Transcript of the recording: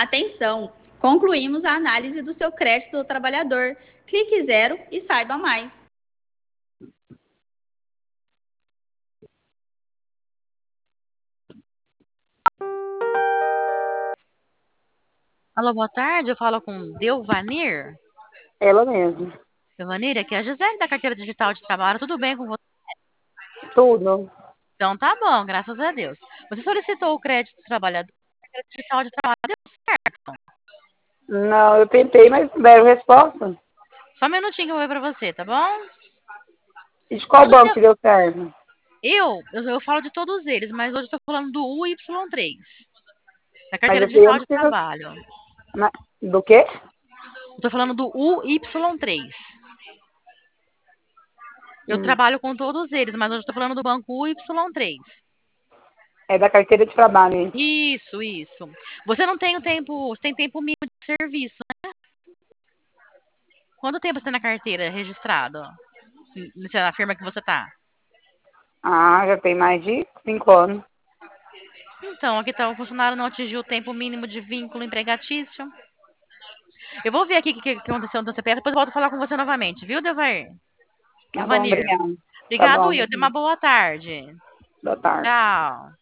Atenção! Concluímos a análise do seu crédito do trabalhador. Clique zero e saiba mais. Alô, boa tarde. Eu falo com Delvanir. Ela mesma. Delvanir, aqui é a Gisele da Carteira Digital de Trabalho. Tudo bem com você? Tudo. Então tá bom, graças a Deus. Você solicitou o crédito do trabalhador. Carteira Digital de Trabalho deu certo. Não, eu tentei, mas não deram resposta. Só um minutinho que eu vou ver pra você, tá bom? E de qual Quando banco deu... que deu certo? eu falo de todos eles, mas hoje eu tô falando do UY3, da Mas Carteira assim, eu Digital não de preciso... Trabalho. Do quê? Eu tô falando do UY3. Eu Hum, trabalho com todos eles, mas hoje eu tô falando do banco UY3. É da carteira de trabalho, hein? Isso. Você não tem o tempo, você tem tempo mínimo de serviço, né? Quanto tempo você tem na carteira registrado? Na firma que você tá? Ah, já tem mais de 5 anos. Então, aqui tá, o funcionário não atingiu o tempo mínimo de vínculo empregatício. Eu vou ver aqui o que aconteceu no CPF, depois eu volto a falar com você novamente, viu, Tá bom, Devanir? obrigada. Tá Obrigado, bom, Will. Tenha uma boa tarde. boa tarde. Tchau.